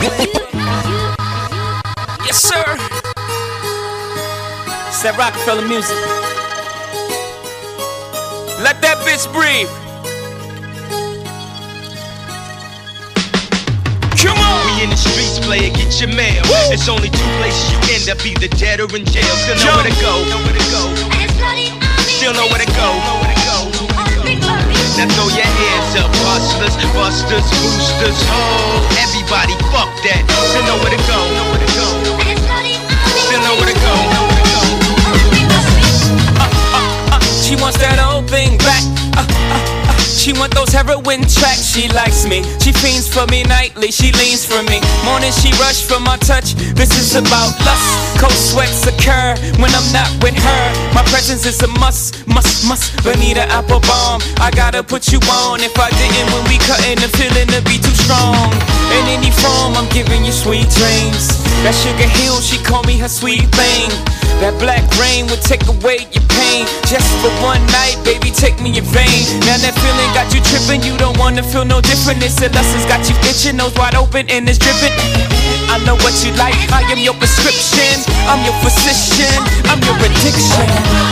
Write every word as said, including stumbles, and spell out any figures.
Yes, sir. It's that Rockefeller music. Let that bitch breathe. Come on. We in the streets, player, get your mail. Woo. It's only two places you end up, either dead or in jail. Still know where to go. Know where to go. Still know where to go. Know where to go. Now throw your hands up, hustlers, busters, boosters, ho. Everybody, fuck that. Still know where to go. Know where to go. Still know where to go. Know where to go. Uh, uh, uh, she wants that old thing back. Uh, uh, uh, she want those heroin tracks. She likes me. She fiends for me nightly. She leans for me. Morning she rush for my touch. This is about lust. Cold sweats occur when I'm not with her. My presence is a must, must, must. Bonita Applebaum, I gotta put you on. If I didn't, when we cutting, the feeling to be too strong. In any form, I'm giving you sweet dreams. That Sugar Hill, she call me her sweet thing. That black rain would take away your pain. Just for one night, baby, take me in vain. Now that feeling got you tripping, you don't wanna feel no different. This lust has got you itching, nose wide open and it's dripping. I know what you like, I am your prescription. I'm your physician, I'm your addiction.